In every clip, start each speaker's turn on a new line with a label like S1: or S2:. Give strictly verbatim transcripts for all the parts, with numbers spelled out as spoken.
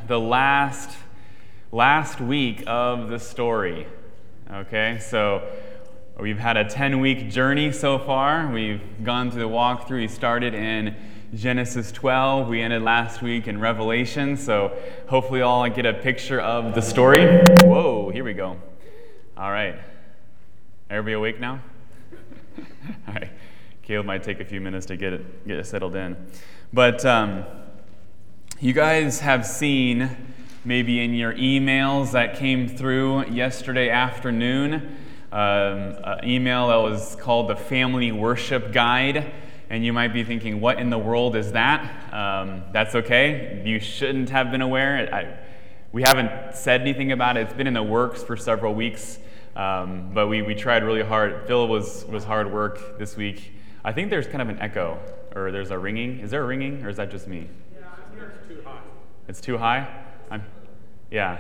S1: the last last week of the story. Okay, so we've had a ten-week journey so far. We've gone through the walkthrough. We started in Genesis twelve. We ended last week in Revelation. So hopefully all get a picture of the story. Whoa, here we go. All right. Everybody awake now? All right. Caleb might take a few minutes to get it get it settled in. But um, you guys have seen, maybe in your emails that came through yesterday afternoon, um, an email that was called the Family Worship Guide. And you might be thinking, what in the world is that? Um, that's okay. You shouldn't have been aware. I, we haven't said anything about it. It's been in the works for several weeks. Um, but we, we tried really hard. Phil was, was hard work this week. I think there's kind of an echo, or there's a ringing. Is there a ringing, or is that just me?
S2: Yeah, I think it's too high.
S1: It's too high? I'm, yeah.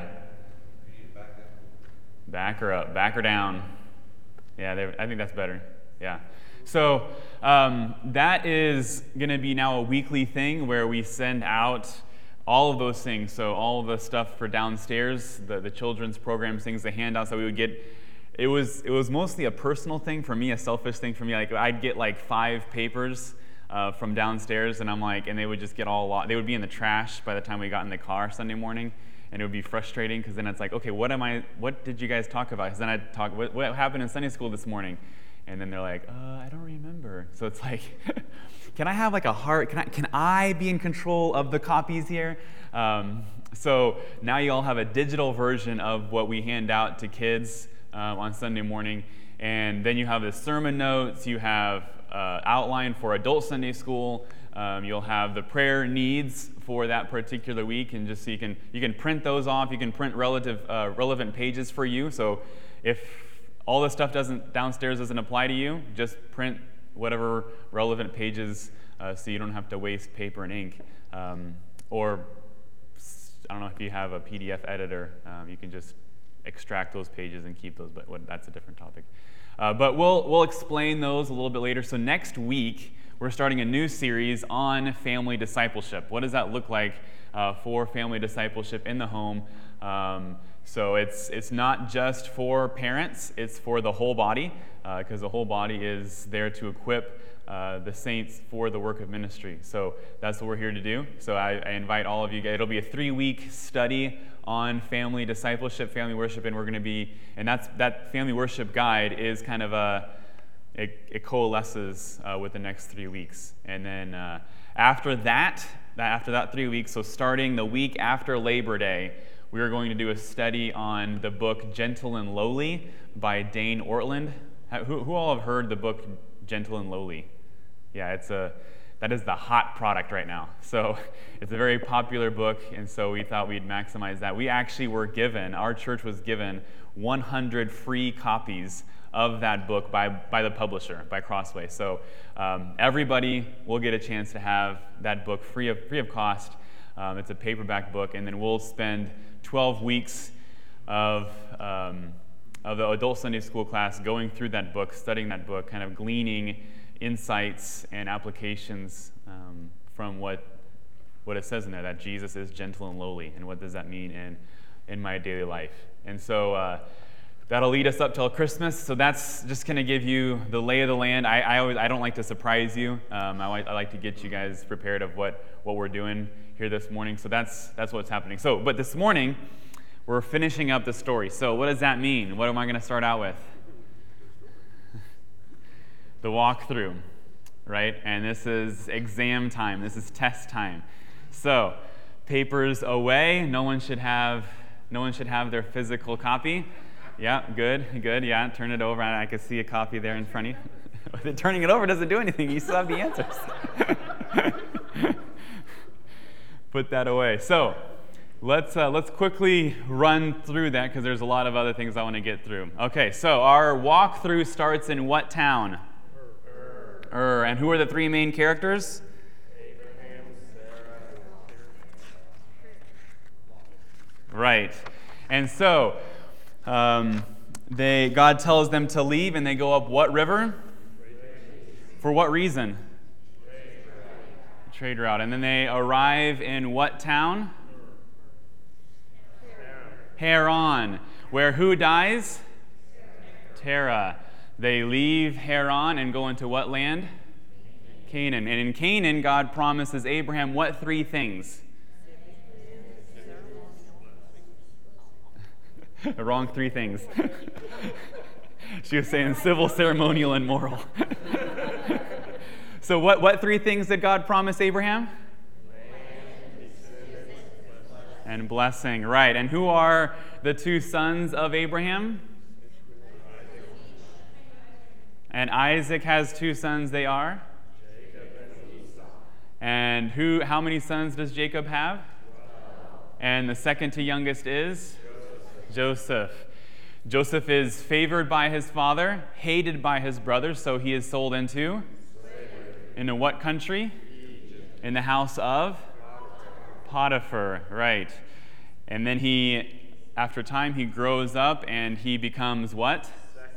S1: Back or up? Back or down? Yeah, they, I think that's better. Yeah. So um, that is going to be now a weekly thing where we send out all of those things. So all of the stuff for downstairs, the, the children's programs, things, the handouts that we would get. It was it was mostly a personal thing for me, a selfish thing for me. Like I'd get like five papers uh, from downstairs, and I'm like, and they would just get all lot. They would be in the trash by the time we got in the car Sunday morning, and it would be frustrating because then it's like, okay, what am I? What did you guys talk about? Because then I'd talk, what, what happened in Sunday school this morning, and then they're like, uh, I don't remember. So it's like, can I have like a heart? Can I can I be in control of the copies here? Um, so now you all have a digital version of what we hand out to kids Uh, on Sunday morning, and then you have the sermon notes, you have uh, outline for adult Sunday school, um, you'll have the prayer needs for that particular week, and just so you can you can print those off, you can print relative uh, relevant pages for you. So if all the stuff doesn't downstairs doesn't apply to you, just print whatever relevant pages uh, so you don't have to waste paper and ink. Um, or I don't know if you have a P D F editor, um, you can just extract those pages and keep those, but what, that's a different topic. Uh, but we'll we'll explain those a little bit later. So next week, we're starting a new series on family discipleship. What does that look like uh, for family discipleship in the home? Um, so it's it's not just for parents, it's for the whole body, because uh, the whole body is there to equip uh, the saints for the work of ministry. So that's what we're here to do. So I, I invite all of you guys. It'll be a three-week study on family discipleship, family worship, and we're going to be, and that's that family worship guide is kind of a, it, it coalesces uh, with the next three weeks. And then uh, after that, that, after that three weeks, so starting the week after Labor Day, we are going to do a study on the book Gentle and Lowly by Dane Ortland. Who, who all have heard the book Gentle and Lowly? Yeah, it's a that is the hot product right now. So it's a very popular book, and so we thought we'd maximize that. We actually were given, our church was given one hundred free copies of that book by, by the publisher, by Crossway. So um, everybody will get a chance to have that book free of free of cost. Um, it's a paperback book, and then we'll spend twelve weeks of um, of the adult Sunday school class going through that book, studying that book, kind of gleaning insights and applications um, from what what it says in there, that Jesus is gentle and lowly, and what does that mean in in my daily life. And so uh, that'll lead us up till Christmas. So that's just going to give you the lay of the land. I, I always I don't like to surprise you. Um, I, like, I like to get you guys prepared of what what we're doing here this morning. So that's that's what's happening. So, but this morning we're finishing up the story. So what does that mean? What am I going to start out with? The walkthrough, right? And this is exam time. This is test time. So, papers away. No one should have no one should have their physical copy. Yeah, good, good. Yeah, turn it over. I, I can see a copy there in front of you. Turning it over doesn't do anything. You still have the answers. Put that away. So, let's uh, let's quickly run through that because there's a lot of other things I want to get through. Okay, so our walkthrough starts in what town? Ur. And who are the three main characters? Abraham, Sarah, right. And so, um, they God tells them to leave, and they go up what river? For what reason? Trade route. Trade route. And then they arrive in what town? Haran. Where who dies? Terah. They leave Haran and go into what land? Canaan. And in Canaan, God promises Abraham what three things? The wrong three things. She was saying civil, ceremonial, and moral. So what, what three things did God promise Abraham? And blessing, right. And who are the two sons of Abraham? And Isaac has two sons, they are? And who? How many sons does Jacob have? And the second to youngest is? Joseph. Joseph is favored by his father, hated by his brothers, so he is sold into? Into what country? In the house of? Potiphar, right. And then he, after time, he grows up and he becomes what?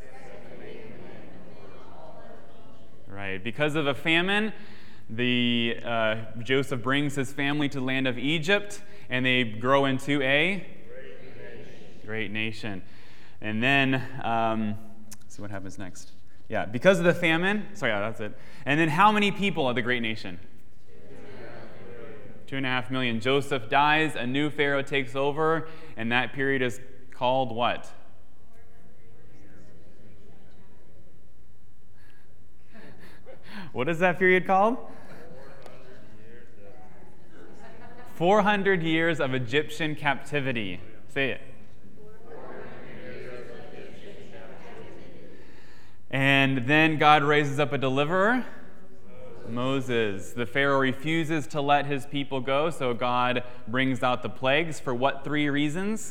S1: Right. Because of a famine, the uh, Joseph brings his family to the land of Egypt, and they grow into a great nation. And then, um, let's see what happens next. Yeah, because of the famine, sorry, yeah, that's it. And then how many people are the great nation? Two and a half million. Joseph dies, a new Pharaoh takes over, and that period is called what? What is that period called? four hundred years of Egyptian captivity. Say it. And then God raises up a deliverer, Moses. The Pharaoh refuses to let his people go, so God brings out the plagues. For what three reasons?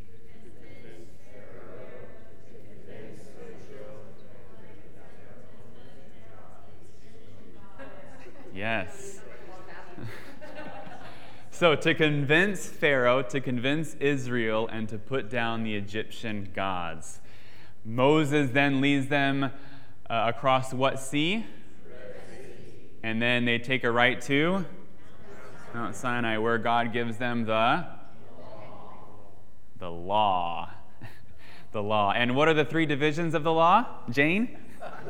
S1: Yes. So to convince Pharaoh, to convince Israel, and to put down the Egyptian gods. Moses then leads them uh, across what sea? And then they take a right to Mount Sinai, where God gives them the the law. The law. And what are the three divisions of the law? Jane?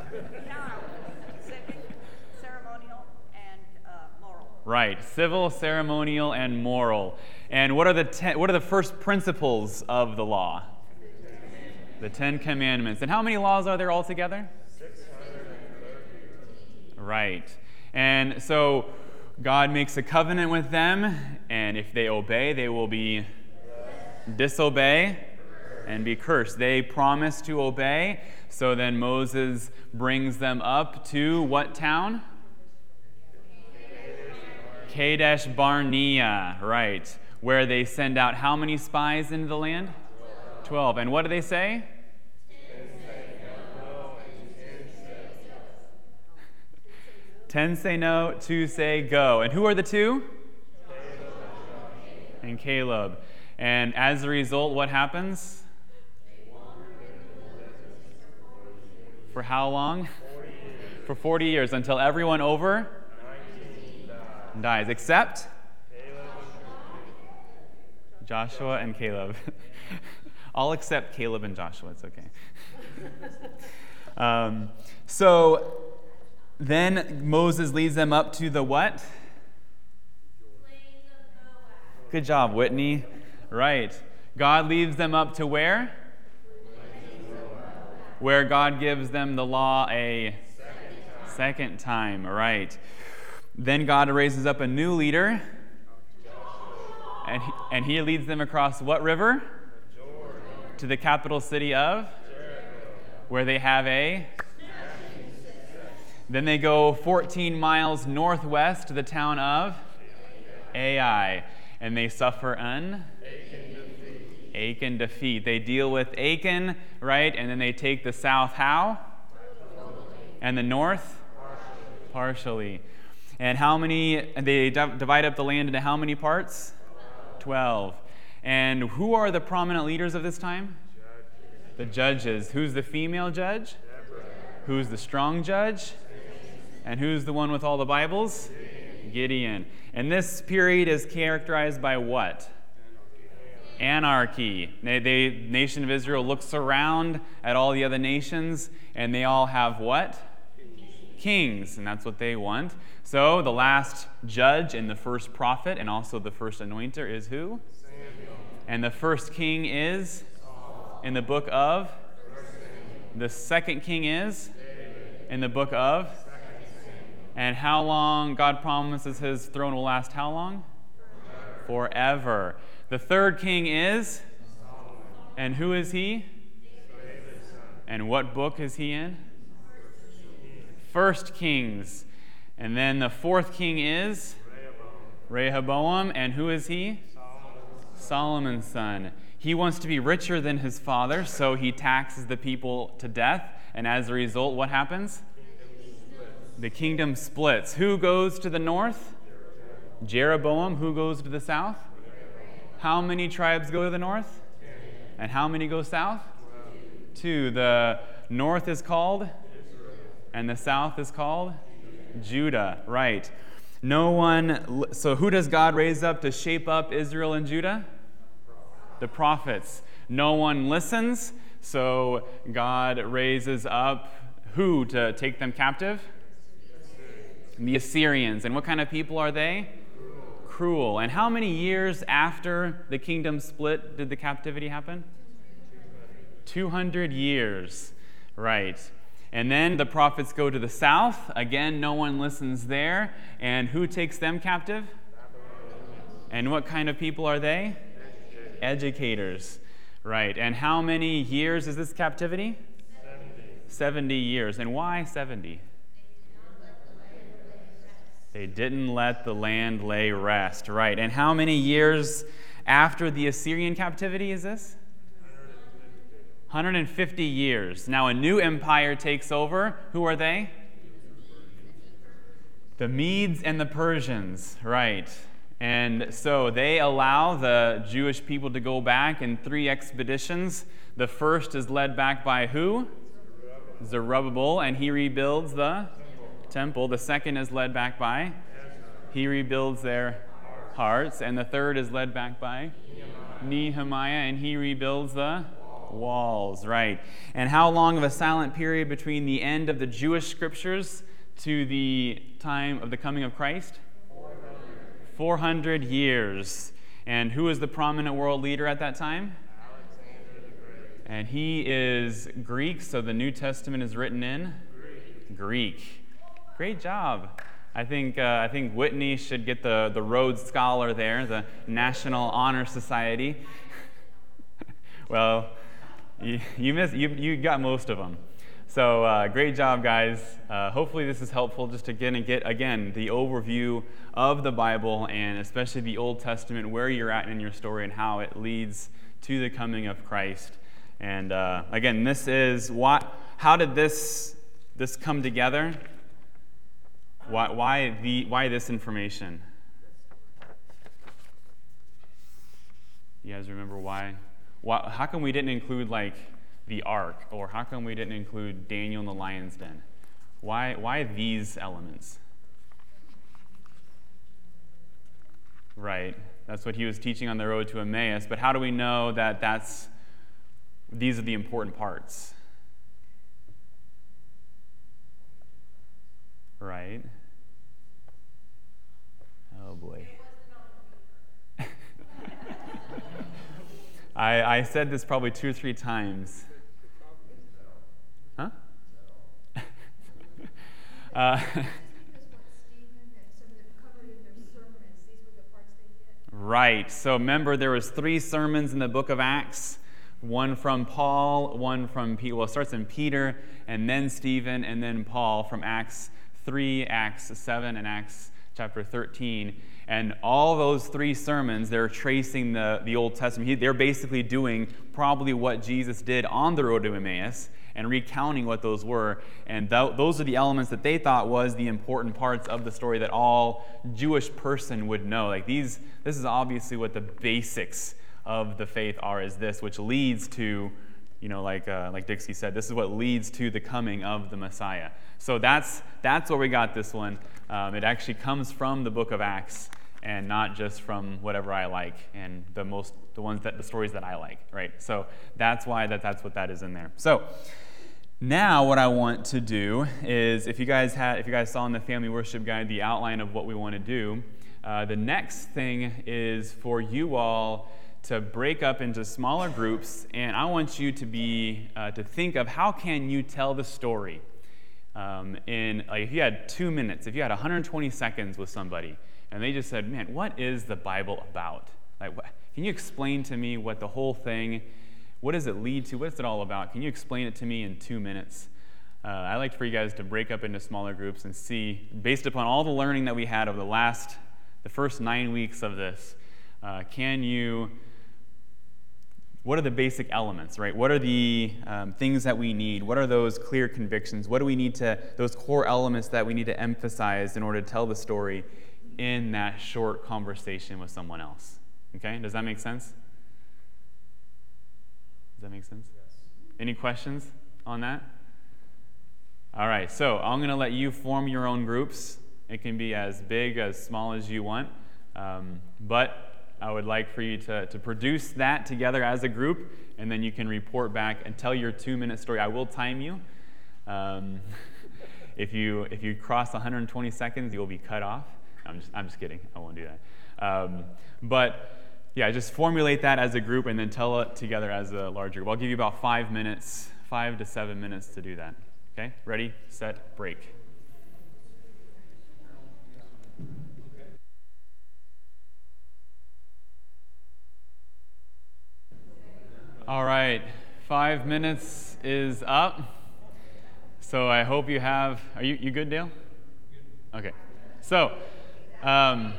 S2: Ceremonial and uh, moral.
S1: Right. Civil, ceremonial, and moral. And what are the ten, what are the first principles of the law? The Ten Commandments. And how many laws are there altogether? six hundred thirty. Right. And so God makes a covenant with them, and if they obey, they will be disobey and be cursed. They promise to obey, so then Moses brings them up to what town? Kadesh Barnea, right, where they send out how many spies into the land? Twelve. And what do they say? Ten say no, two say go. And who are the two? And Caleb. And as a result, what happens? For how long? For forty years, until everyone over dies, except Joshua and Caleb. I'll accept Caleb and Joshua, it's okay. um, so then Moses leads them up to the what? Good job, Whitney. Right. God leads them up to where? Where God gives them the law a second time. Right. Then God raises up a new leader. And he, and he leads them across what river? To the capital city of? Where they have a? Then they go fourteen miles northwest to the town of Ai. And they suffer an? Achan defeat. Achan defeat. They deal with Achan, right? And then they take the south how? And the north? Partially. Partially. And how many? They divide up the land into how many parts? Twelve. And who are the prominent leaders of this time? Judges. The judges. Who's the female judge? Deborah. Who's the strong judge? And who's the one with all the Bibles? Gideon. Gideon. And this period is characterized by what? Anarchy. They, they, nation of Israel looks around at all the other nations, and they all have what? Kings, and that's what they want. So the last judge and the first prophet and also the first anointer is who?
S3: Samuel.
S1: And the first king is?
S3: Saul.
S1: In the book of?
S3: First Samuel.
S1: The second king is?
S3: David.
S1: In the book of?
S3: Second Samuel.
S1: And how long God promises his throne will last how long?
S3: Forever.
S1: Forever. The third king is?
S3: Solomon.
S1: And who is he?
S3: David's son.
S1: And what book is he in? First Kings. And then the fourth king is?
S3: Rehoboam.
S1: Rehoboam. And who is he?
S3: Solomon's son.
S1: Solomon's son. He wants to be richer than his father, so he taxes the people to death. And as a result, what happens?
S3: Kingdom splits.
S1: The kingdom splits. Who goes to the north? Jeroboam. Who goes to the south? How many tribes go to the north?
S3: Ten.
S1: And how many go south?
S3: Twelve.
S1: Two. The north is called?
S3: Israel.
S1: And the south is called? Judah. Right. No one, so who does God raise up to shape up Israel and Judah? The prophets. No one listens, so God raises up who to take them captive? The Assyrians. And what kind of people are they? Cruel. And how many years after the kingdom split did the captivity happen? two hundred years. Right. And then the prophets go to the south. Again, no one listens there. And who takes them captive? And what kind of people are they?
S3: Educated.
S1: Educators. Right. And how many years is this captivity?
S3: Seventy.
S1: seventy years. And why seventy? They didn't let the land lay rest. Right. And how many years after the Assyrian captivity is this? one hundred fifty years. Now a new empire takes over. Who are they? The Medes and the Persians, right. And so they allow the Jewish people to go back in three expeditions. The first is led back by who? Zerubbabel, and he rebuilds the temple. The second is led back by? He rebuilds their hearts. And the third is led back by? Nehemiah, and he rebuilds the walls, right. And how long of a silent period between the end of the Jewish scriptures to the time of the coming of Christ? four hundred years. And who is the prominent world leader at that time?
S3: Alexander the Great.
S1: And he is Greek, so the New Testament is written in
S3: Greek.
S1: Greek. Great job. I think uh, I think Whitney should get the, the Rhodes Scholar there, the National Honor Society. Well, you you, missed, you you got most of them. So uh, great job, guys. Uh, hopefully this is helpful just to get and get again the overview of the Bible and especially the Old Testament, where you're at in your story and how it leads to the coming of Christ. And uh, again, this is what. How did this this come together? Why why the why this information? You guys remember why? Why, how come we didn't include like the ark, or how come we didn't include Daniel in the lion's den? Why why these elements? Right, that's what he was teaching on the road to Emmaus. But how do we know that that's these are the important parts? Right. Oh boy. I, I said this probably two or three times. Huh? uh, right. So remember, there was three sermons in the book of Acts. One from Paul, one from Peter. Well, it starts in Peter, and then Stephen, and then Paul from Acts three, Acts seven, and Acts chapter thirteen. And all those three sermons, they're tracing the, the Old Testament. They're basically doing probably what Jesus did on the road to Emmaus and recounting what those were. And th- those are the elements that they thought was the important parts of the story that all Jewish person would know. Like these, this is obviously what the basics of the faith are, is this, which leads to, you know, like uh, like Dixie said, this is what leads to the coming of the Messiah. So that's that's where we got this one. Um, it actually comes from the book of Acts. and not just from whatever I like and the most the ones that the stories that I like, right? So that's why that that's what that is in there. So now what I want to do is, if you guys had if you guys saw in the family worship guide the outline of what we want to do, uh, the next thing is for you all to break up into smaller groups, and I want you to be uh, to think of how can you tell the story. Um, in like if you had two minutes, if you had one hundred twenty seconds with somebody, and they just said, "Man, what is the Bible about? Like, what, can you explain to me what the whole thing? What does it lead to? What is it all about? Can you explain it to me in two minutes?" Uh, I like for you guys to break up into smaller groups and see, based upon all the learning that we had over the last, the first nine weeks of this, uh, can you? What are the basic elements, right? What are the um, things that we need? What are those clear convictions? What do we need to, those core elements that we need to emphasize in order to tell the story in that short conversation with someone else? Okay, does that make sense? Does that make sense? Yes. Any questions on that? All right, so I'm going to let you form your own groups. It can be as big, as small as you want, um, but I would like for you to, to produce that together as a group, and then you can report back and tell your two-minute story. I will time you. Um, if you if you cross one hundred twenty seconds, you'll be cut off. I'm just I'm just kidding. I won't do that. Um, but yeah, just formulate that as a group, and then tell it together as a larger group. I'll give you about five minutes, five to seven minutes to do that. Okay? Ready, set, break. All right, five minutes is up. So I hope you have, are you, you good, Dale? Okay. So, um,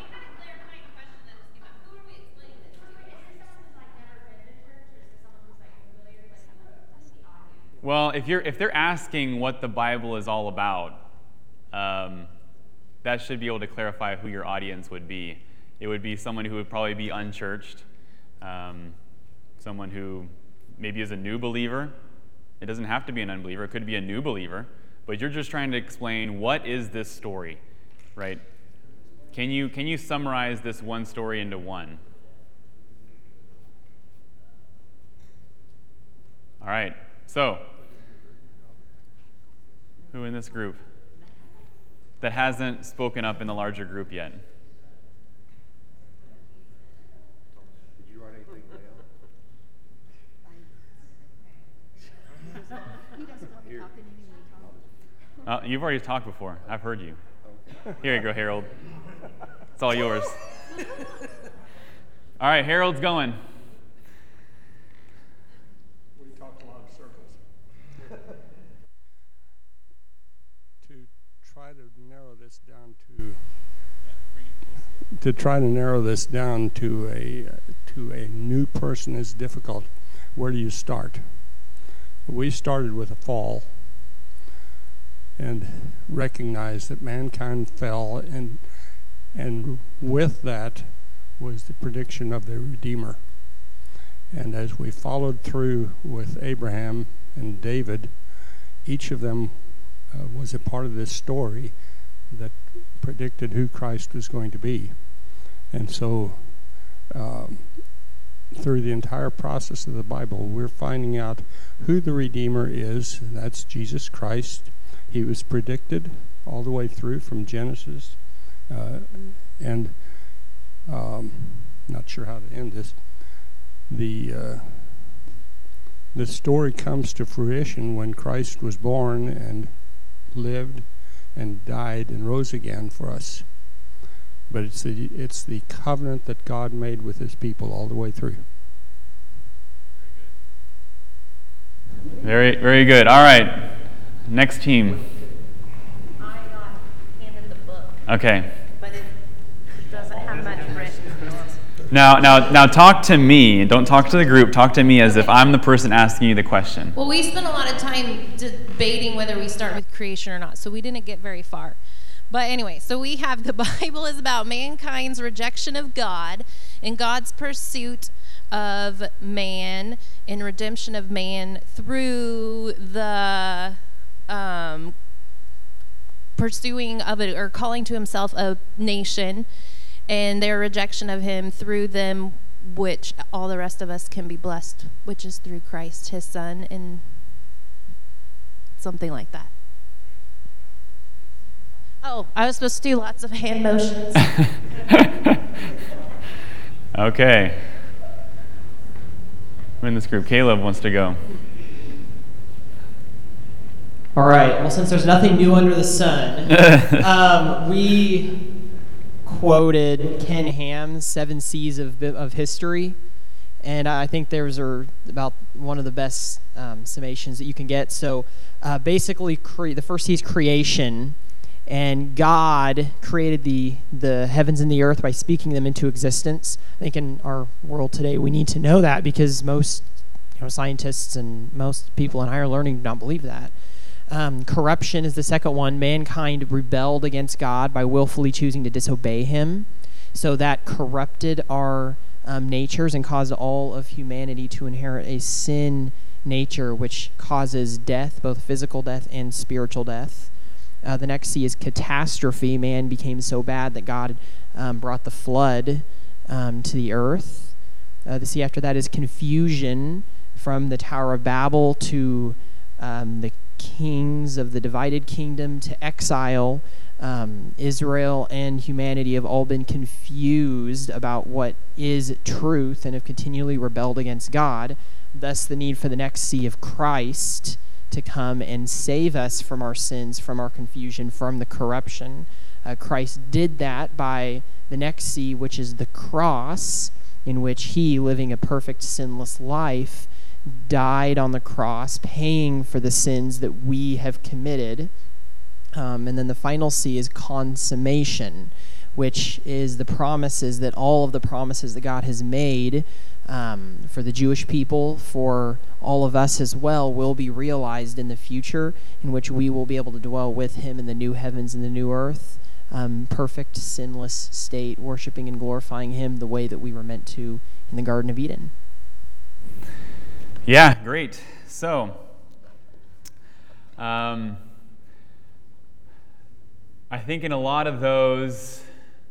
S1: well, if you're if they're asking what the Bible is all about, um, that should be able to clarify who your audience would be. It would be someone who would probably be unchurched. Um, Someone who maybe is a new believer. It doesn't have to be an unbeliever. It could be a new believer. But you're just trying to explain, what is this story, right? Can you can you summarize this one story into one? All right. So, who in this group that hasn't spoken up in the larger group yet? Uh, you've already talked before. I've heard you. Here you go, Harold. It's all yours. All right, Harold's going.
S4: We talked a lot of circles. To try to narrow this down to to try to narrow this down to a to a new person is difficult. Where do you start? We started with a fall, and recognized that mankind fell, and and with that was the prediction of the Redeemer. And as we followed through with Abraham and David, each of them uh, was a part of this story that predicted who Christ was going to be. And so um, through the entire process of the Bible, we're finding out who the Redeemer is, and that's Jesus Christ. He was predicted all the way through from Genesis, uh, and um, not sure how to end this. The uh, the story comes to fruition when Christ was born and lived and died and rose again for us. But it's the it's the covenant that God made with His people all the way through.
S1: Very, very good. All right. Next team.
S2: I got handed the book,
S1: Okay.
S2: but it doesn't have much written.
S1: Now, now, now, talk to me. Don't talk to the group. Talk to me as if I'm the person asking you the question.
S5: Well, we spent a lot of time debating whether we start with creation or not, so we didn't get very far. But anyway, so we have the Bible is about mankind's rejection of God and God's pursuit of man and redemption of man through the um, pursuing of it or calling to himself a nation. and their rejection of him, through them, which all the rest of us can be blessed, which is through Christ, his son, and something like that. Oh, I was supposed to do lots of hand motions.
S1: Okay. We're in this group. Caleb wants to go.
S6: All right. Well, since there's nothing new under the sun, um, we quoted Ken Ham's Seven C's of of History, and I think those are about one of the best um, summations that you can get. So, uh, basically, cre- the first C is creation, and God created the the heavens and the earth by speaking them into existence. I think in our world today, we need to know that because most you know scientists and most people in higher learning do not believe that. Um, corruption is the second one. Mankind rebelled against God by willfully choosing to disobey him. So that corrupted our um, natures and caused all of humanity to inherit a sin nature, which causes death, both physical death and spiritual death. Uh, the next C is catastrophe. Man became so bad that God um, brought the flood um, to the earth. Uh, the C after that is confusion, from the Tower of Babel to um, the kings of the divided kingdom to exile. Um, Israel and humanity have all been confused about what is truth and have continually rebelled against God. Thus the need for the next C of Christ to come and save us from our sins, from our confusion, from the corruption. Uh, Christ did that by the next C, which is the cross, in which he, living a perfect sinless life, died on the cross, paying for the sins that we have committed. Um, and then the final C is consummation, which is the promises that all of the promises that God has made um, for the Jewish people, for all of us as well, will be realized in the future, in which we will be able to dwell with him in the new heavens and the new earth, um, perfect, sinless state, worshiping and glorifying him the way that we were meant to in the Garden of Eden.
S1: Yeah, great. So, um, I think in a lot of those,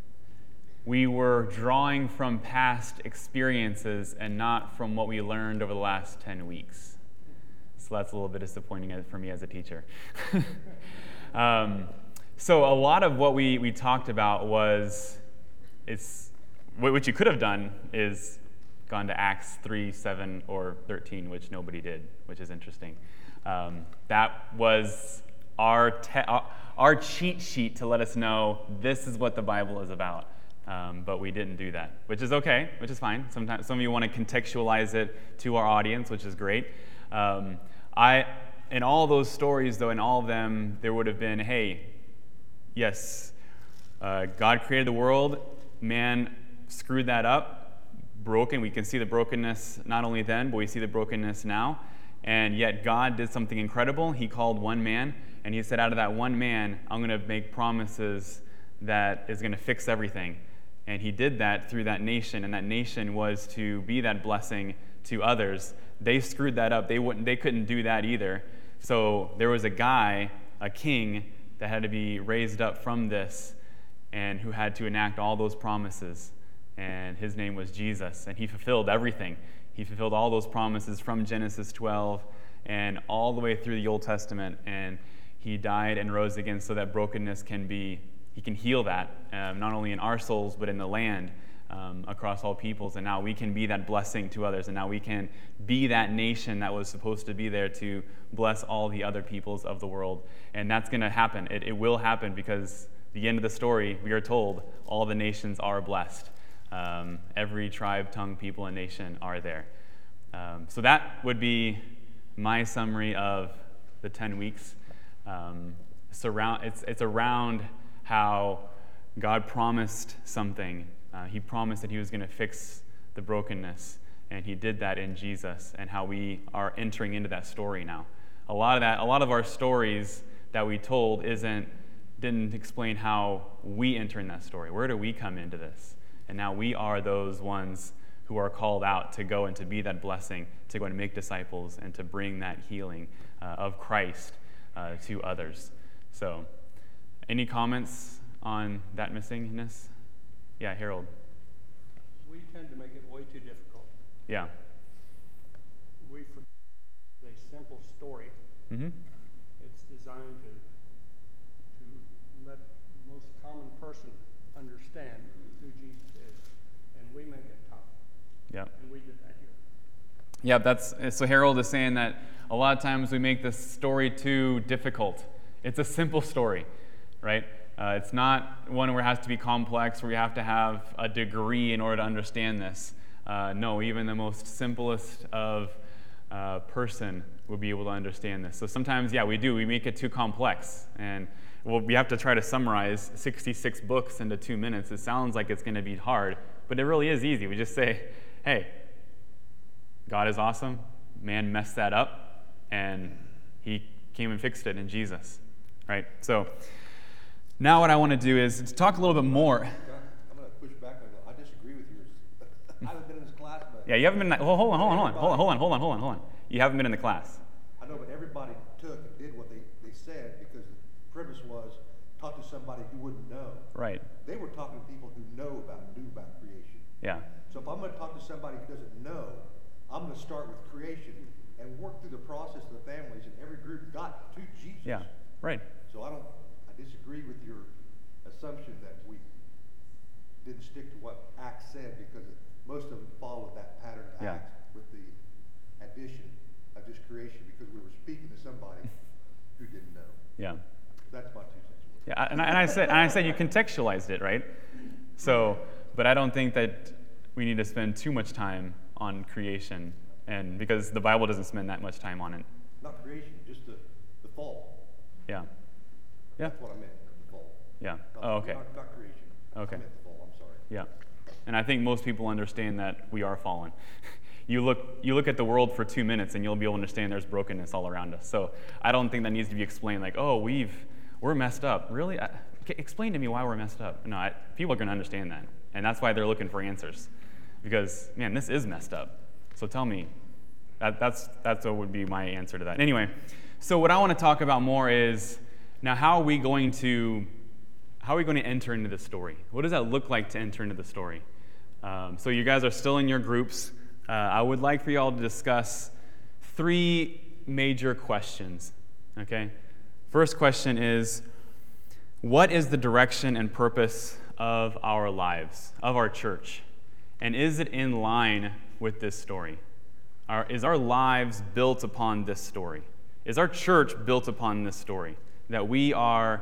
S1: we were drawing from past experiences and not from what we learned over the last ten weeks. So that's a little bit disappointing for me as a teacher. um, so a lot of what we, we talked about was, it's what you could have done is gone to Acts three, seven, or thirteen, which nobody did, which is interesting. Um, that was our, te- our cheat sheet to let us know this is what the Bible is about. Um, but we didn't do that, which is okay, which is fine. Sometimes some of you want to contextualize it to our audience, which is great. Um, I, in all those stories, though, in all of them, there would have been, hey, yes, uh, God created the world, man screwed that up, broken. We can see the brokenness not only then, but we see the brokenness now. And yet God did something incredible. He called one man, and he said, out of that one man, I'm going to make promises that is going to fix everything. And he did that through that nation, and that nation was to be that blessing to others. They screwed that up. They wouldn't. They couldn't do that either. So there was a guy, a king, that had to be raised up from this, and who had to enact all those promises. And his name was Jesus, and he fulfilled everything. He fulfilled all those promises from Genesis twelve and all the way through the Old Testament, and he died and rose again so that brokenness can be, he can heal that, um, not only in our souls, but in the land, um, across all peoples. And now we can be that blessing to others, and now we can be that nation that was supposed to be there to bless all the other peoples of the world. And that's going to happen. It, it will happen, because the end of the story, we are told, all the nations are blessed. Um, every tribe, tongue, people, and nation are there. Um, so that would be my summary of the ten weeks. Um, surround, it's, it's around how God promised something. Uh, he promised that he was going to fix the brokenness, and he did that in Jesus, and how we are entering into that story now. A lot of that, a lot of our stories that we told isn't, didn't explain how we enter in that story. Where do we come into this? And now we are those ones who are called out to go and to be that blessing, to go and make disciples, and to bring that healing uh, of Christ uh, to others. So, any comments on that missingness? Yeah, Harold.
S4: We tend to make it way too difficult.
S1: Yeah.
S4: We forget a simple story.
S1: Mm-hmm.
S4: It's designed to to let the most common person understand who Jesus is, and we make it tough.
S1: Yeah.
S4: And we did that here.
S1: Yeah, that's so Harold is saying that a lot of times we make this story too difficult. It's a simple story, right? Uh, it's not one where it has to be complex, where you have to have a degree in order to understand this. Uh, no, even the most simplest of uh, person will be able to understand this. So sometimes, yeah, we do. We make it too complex, and well, we have to try to summarize sixty-six books into two minutes. It sounds like it's going to be hard, but it really is easy. We just say, hey, God is awesome. Man messed that up, and he came and fixed it in Jesus, right? So now what I want to do is to talk a little bit more.
S7: I'm going to push back on that. I disagree with yours. I haven't been in this class, but
S1: Yeah, you haven't been. Well, hold on, hold on, hold on, hold on, hold on, hold on, hold on, hold on. You haven't been in the class.
S7: I know, but everybody took and did what they, they said because the premise was talk to somebody who wouldn't know.
S1: Right.
S7: They were talking to people who know about, knew about creation.
S1: Yeah.
S7: So if I'm going to talk to somebody who doesn't know, I'm going to start with creation and work through the process of the families, and every group got to Jesus.
S1: Yeah. Right.
S7: So I don't, I disagree with your assumption that we didn't stick to what Acts said, because most of them followed that pattern of
S1: Yeah.
S7: Acts with the addition of just creation, because we were speaking to somebody who didn't know.
S1: Yeah.
S7: That's my two cents worth.
S1: Yeah. And I, and I said, and I said you contextualized it, right? So, but I don't think that we need to spend too much time on creation, and because the Bible doesn't spend that much time on it.
S7: Not creation, just the, the fall.
S1: Yeah. Yeah.
S7: That's what I meant, the fall.
S1: Yeah.
S7: Not,
S1: Oh, okay.
S7: Not, not creation.
S1: Okay.
S7: I meant the fall, I'm sorry.
S1: Yeah. And I think most people understand that we are fallen. You look, you look at the world for two minutes and you'll be able to understand there's brokenness all around us. So I don't think that needs to be explained like, oh, we've, we're messed up. Really? I, explain to me why we're messed up. No, I, people are going to understand that. And that's why they're looking for answers. Because, man, this is messed up. So tell me. That, that's, that's what would be my answer to that. Anyway, so what I want to talk about more is, now how are we going to, how are we going to enter into the story? What does that look like to enter into the story? Um, so you guys are still in your groups. Uh, I would like for you all to discuss three major questions, okay? First question is, what is the direction and purpose of our lives, of our church? And is it in line with this story? Are, is our lives built upon this story? Is our church built upon this story? That we are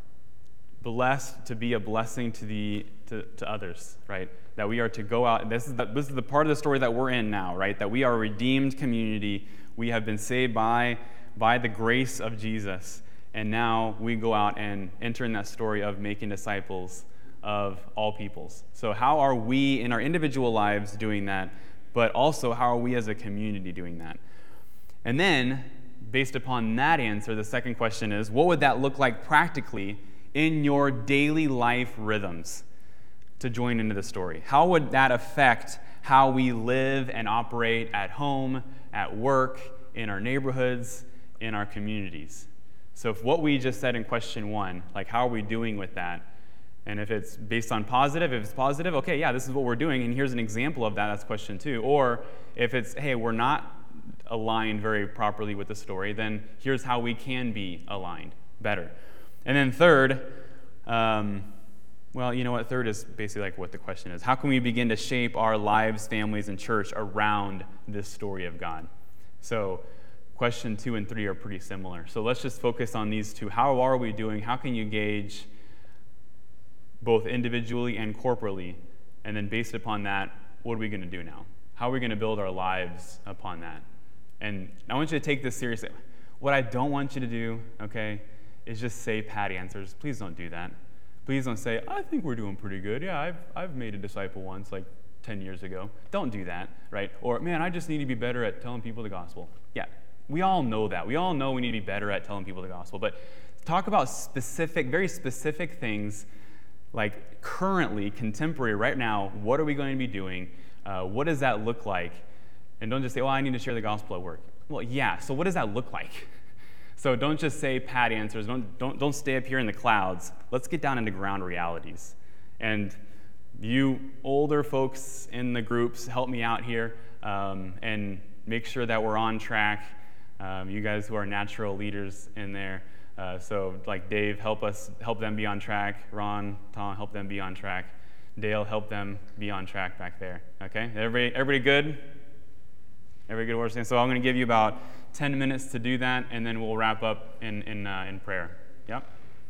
S1: blessed to be a blessing to the to, to others, right? That we are to go out. This is the, this is the part of the story that we're in now, right? That we are a redeemed community. We have been saved by by the grace of Jesus, and now we go out and enter in that story of making disciples of all peoples. So how are we in our individual lives doing that? But also, how are we as a community doing that? And then, based upon that answer, the second question is, what would that look like practically in your daily life rhythms to join into the story? How would that affect how we live and operate at home, at work, in our neighborhoods, in our communities? So if what we just said in question one, like how are we doing with that? And if it's based on positive, if it's positive, okay, yeah, this is what we're doing, and here's an example of that, that's question two. Or if it's, hey, we're not aligned very properly with the story, then here's how we can be aligned better. And then third, um, well, you know what, third is basically like what the question is. How can we begin to shape our lives, families, and church around this story of God? So question two and three are pretty similar. So let's just focus on these two. How are we doing? How can you gauge both individually and corporately? And then based upon that, what are we going to do now? How are we going to build our lives upon that? And I want you to take this seriously. What I don't want you to do, okay, is just say pat answers. Please don't do that. Please don't say, I think we're doing pretty good. Yeah, I've, I've made a disciple once, like ten years ago. Don't do that, right? Or, man, I just need to be better at telling people the gospel. Yeah, we all know that. We all know we need to be better at telling people the gospel. But talk about specific, very specific things, like currently, contemporary, right now, what are we going to be doing? Uh, what does that look like? And don't just say, well, I need to share the gospel at work. Well, yeah, so what does that look like? So don't just say pat answers. Don't, don't, don't stay up here in the clouds. Let's get down into ground realities. And you older folks in the groups, help me out here um, and make sure that we're on track. Um, you guys who are natural leaders in there. Uh, so like Dave, help us, help them be on track. Ron, Tom, help them be on track. Dale, help them be on track back there. Okay, everybody, everybody good? Everybody good? Words? So I'm going to give you about ten minutes to do that, and then we'll wrap up in in uh, in prayer. Yep.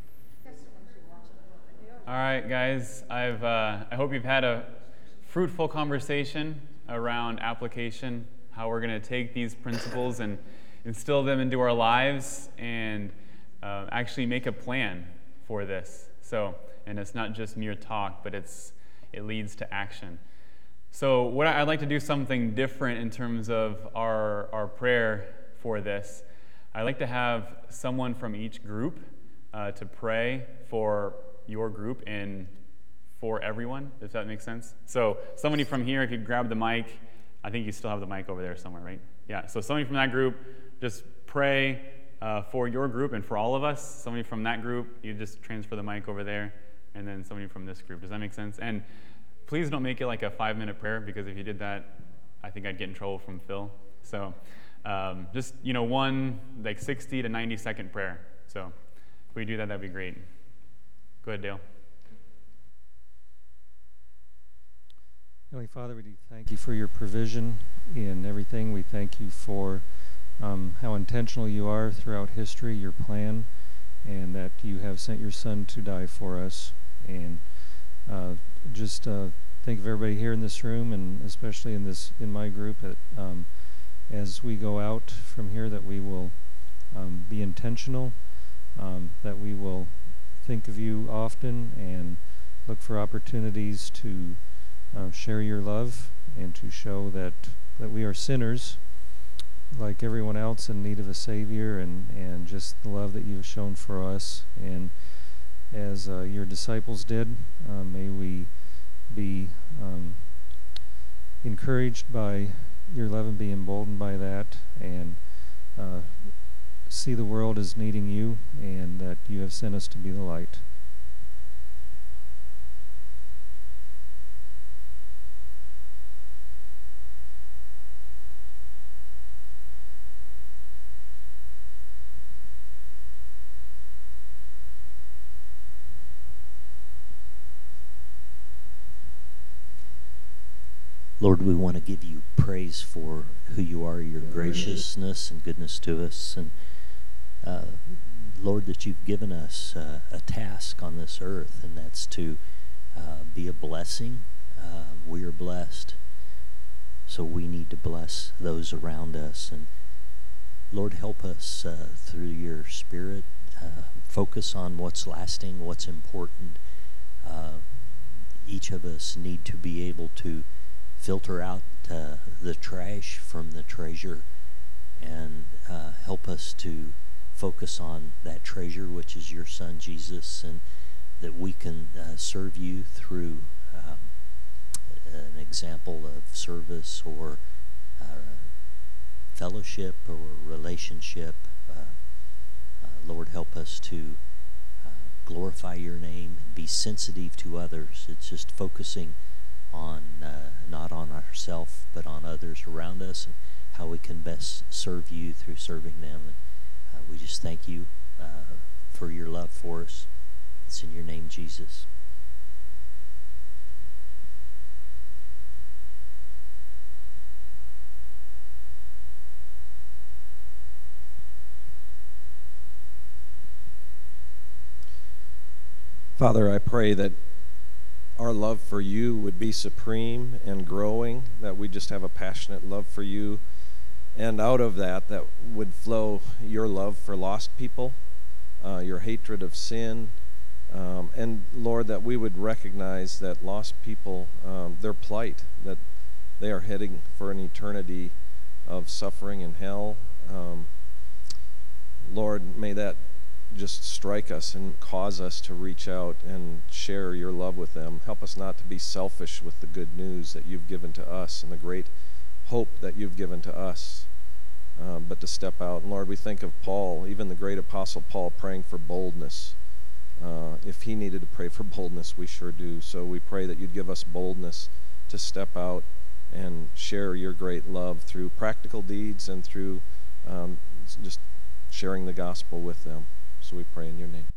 S1: All right, guys. I've uh, I hope you've had a fruitful conversation around application, how we're going to take these principles and instill them into our lives, and uh, actually make a plan for this. So, and it's not just mere talk, but it's it leads to action. So, what I, I'd like to do something different in terms of our our prayer for this. I'd like to have someone from each group uh, to pray for your group and for everyone, if that makes sense. So, somebody from here could grab the mic. I think you still have the mic over there somewhere, right? Yeah. So, somebody from that group, just pray uh, for your group and for all of us. Somebody from that group, you just transfer the mic over there, and then somebody from this group. Does that make sense? And please don't make it like a five-minute prayer, because if you did that, I think I'd get in trouble from Phil. So um, just, you know, one like sixty to ninety second prayer. So if we do that, that'd be great. Go ahead, Dale.
S8: Heavenly Father, we do thank you for your provision in everything. We thank you for um, how intentional you are throughout history, your plan, and that you have sent your Son to die for us. And uh, just uh, think of everybody here in this room, and especially in this in my group, that um, as we go out from here, that we will um, be intentional, um, that we will think of you often and look for opportunities to uh, share your love and to show that that we are sinners like everyone else in need of a Savior, and, and just the love that you've shown for us. And as uh, your disciples did, uh, may we be um, encouraged by your love and be emboldened by that, and uh, see the world as needing you, and that you have sent us to be the light.
S9: Lord, we want to give you praise for who you are, your graciousness and goodness to us. And uh, Lord, that you've given us uh, a task on this earth, and that's to uh, be a blessing. Uh, we are blessed, so we need to bless those around us. And Lord, help us uh, through your Spirit, uh, focus on what's lasting, what's important. Uh, each of us need to be able to filter out uh, the trash from the treasure, and uh, help us to focus on that treasure, which is your Son, Jesus, and that we can uh, serve you through um, an example of service or uh, fellowship or relationship. Uh, uh, Lord, help us to uh, glorify your name and be sensitive to others. It's just focusing on uh, not on ourselves, but on others around us, and how we can best serve you through serving them. And uh, we just thank you uh, for your love for us. It's in your name, Jesus.
S10: Father, I pray that our love for you would be supreme and growing, that we just have a passionate love for you, and out of that, that would flow your love for lost people, uh, your hatred of sin, um, and Lord, that we would recognize that lost people, um, their plight, that they are heading for an eternity of suffering in hell. Um, Lord, may that just strike us and cause us to reach out and share your love with them. Help us not to be selfish with the good news that you've given to us and the great hope that you've given to us, um, but to step out. And Lord, we think of Paul, even the great apostle Paul, praying for boldness Uh, if he needed to pray for boldness, we sure do. So we pray that you'd give us boldness to step out and share your great love through practical deeds and through um, just sharing the gospel with them. So we pray in your name.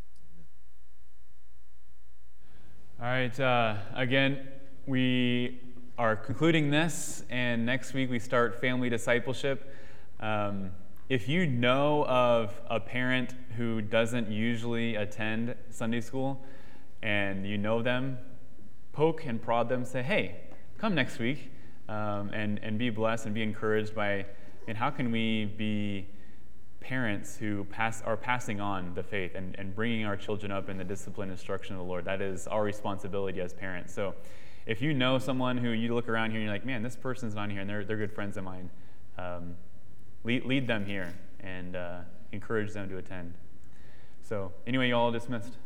S10: Amen.
S1: All right. Uh, again, we are concluding this, and next week we start family discipleship. Um, if you know of a parent who doesn't usually attend Sunday school, and you know them, poke and prod them, say, hey, come next week, um, and, and be blessed and be encouraged by, and how can we be parents who pass are passing on the faith and, and bringing our children up in the discipline and instruction of the Lord. That is our responsibility as parents. So if you know someone who you look around here and you're like, man, this person's not here, and they're, they're good friends of mine, um, lead, lead them here and uh, encourage them to attend. So anyway, you all dismissed.